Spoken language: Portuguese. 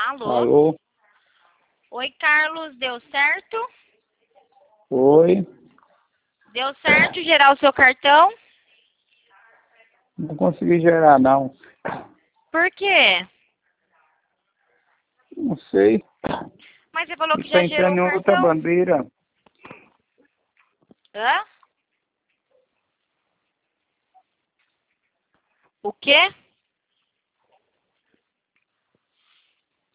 Alô? Alô? Oi, Carlos, deu certo? Oi? Deu certo gerar o seu cartão? Não consegui gerar, não. Por quê? Não sei. Mas você falou que Está já gerou entrando o em outra cartão. bandeira. Hã? O quê?